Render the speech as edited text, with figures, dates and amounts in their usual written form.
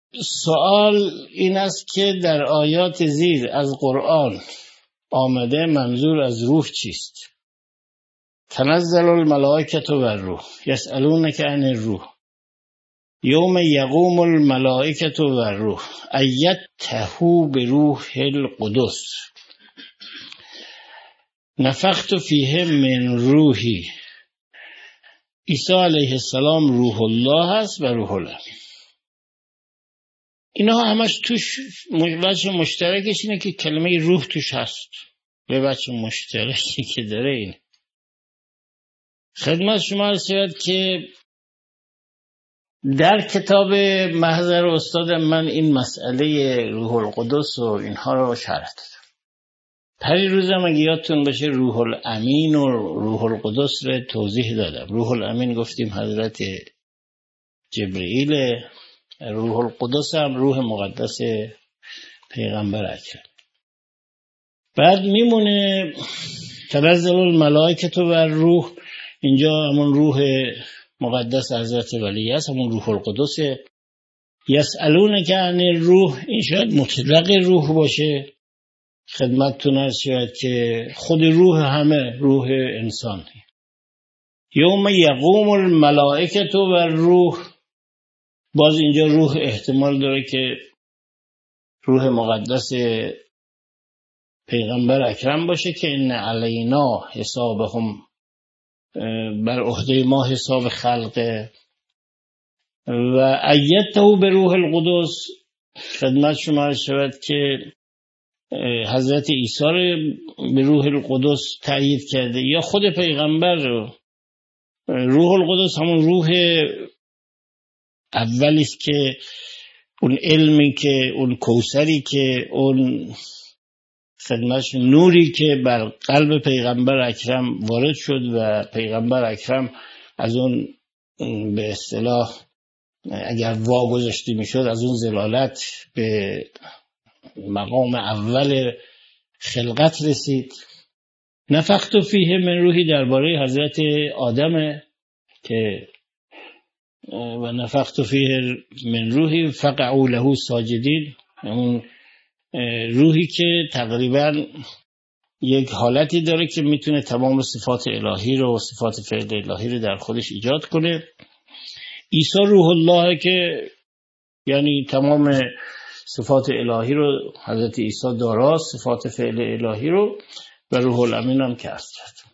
سوال این است که در آیات زیر از قرآن آمده منظور از روح چیست؟ تنزل الملائکة و الروح یسألونک عن الروح یوم یقوم الملائکة و الروح ایدته بروح القدس نفخت فیه من روحی. عیسی علیه السلام روح الله است و روح الله. اینا همش توش وجه مشترکش اینه که کلمه روح توش هست. به وجه مشترکی که داره اینه. خدمت شما عرض شود که در کتاب محضر استادم من این مسئله روح القدس و اینها رو شرح دادم. پری روزم اگه یادتون باشه روح الامین و روح القدس رو توضیح دادم. روح الامین گفتیم حضرت جبرئیل، روح القدس هم روح مقدس پیغمبر اکرم. بعد میمونه تنزل الملائکة و الروح، اینجا همون روح مقدس حضرت ولی است، همون روح القدس. یسألونک عن الروح، این شاید مطلق روح باشه. خدمتتون عرض شود که خود روح همه روح انسان. یوم یقوم الملائکة و الروح، باز اینجا روح احتمال داره که روح مقدس پیغمبر اکرم باشه که ان علینا حسابهم، بر عهده ما حساب خلقه. و ایدته به روح القدس، خدمت شما عرض شود که حضرت عیسی رو به روح القدس تأیید کرده، یا خود پیغمبر رو. روح القدس همون روح اولی است که اون علمی که اون کوثری که اون خدمتش نوری که بر قلب پیغمبر اکرم وارد شد و پیغمبر اکرم از اون به اصطلاح اگر واگذاشته میشد از اون ضلالت به مقام اول خلقت رسید. نفخت فیه من روحی درباره حضرت آدم که و نفخت فیه من روحی فقعوا له ساجدین، اون روحی که تقریبا یک حالتی داره که میتونه تمام صفات الهی رو و صفات فعل الهی رو در خودش ایجاد کنه. عیسی روح الله که یعنی تمام صفات الهی رو حضرت عیسی داراست، صفات فعل الهی رو، و روح الامین هم که عرض کرد.